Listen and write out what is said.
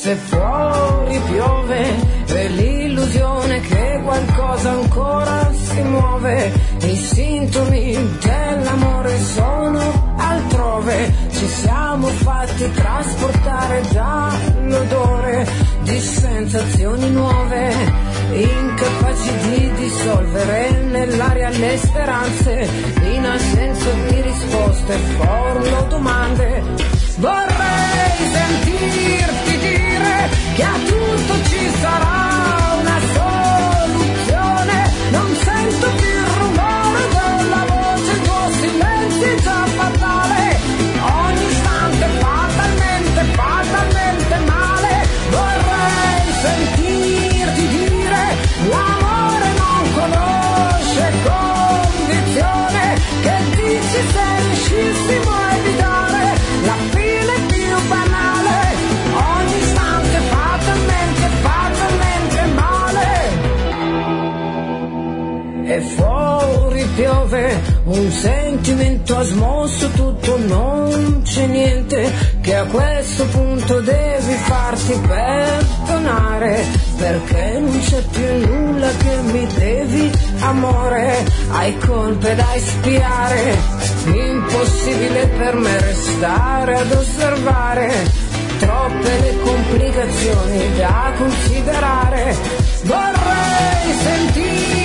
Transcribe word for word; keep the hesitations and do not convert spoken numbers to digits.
se fuori piove, e l'illusione che qualcosa ancora si muove, i sintomi dell'amore sono altrove, ci siamo fatti trasportare dall'odore di sensazioni nuove, incapaci di dissolvere nell'aria le speranze, in assenza di risposte formulo domande. Vorrei sentirti dire che a tutto ci sarà una soluzione, non sento più il rumore della voce, il tuo silenzio è già fatale, ogni istante fatalmente, fatalmente male. Vorrei sentirti dire l'amore non conosce condizione, che dici se riuscissimo a evitare la fine più banale, ogni istante fatalmente, fatalmente male. E fuori piove, un sentimento ha smosso tutto, non c'è niente che a questo punto devi farti perdonare, perché non c'è più nulla che mi devi, amore, hai colpe da espiare, impossibile per me restare ad osservare, troppe le complicazioni da considerare. Vorrei sentire